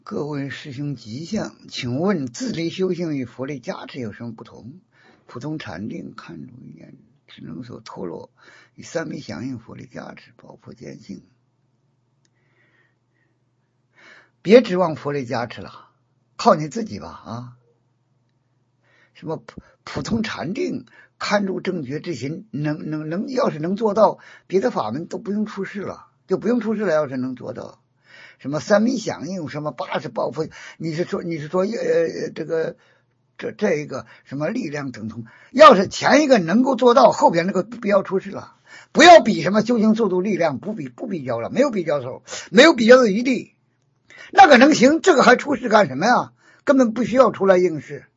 各位师兄吉祥，请问自力修行与佛力加持有什么不同？普通禅定看住一念，只能所脱落，与三昧响应佛力加持，爆破见性。别指望佛力加持了，靠你自己吧啊！什么普通禅定看住正觉之心，要是能做到，别的法门都不用出世了，就不用出世了。要是能做到。什么三昧响应，什么80报复，你是说这一个什么力量等同？要是前一个能够做到，后边那个不要出世了，不要比什么修行速度力量，不比较了，没有比较手，没有比较的余地。那个能行，这个还出世干什么呀？根本不需要出来应试。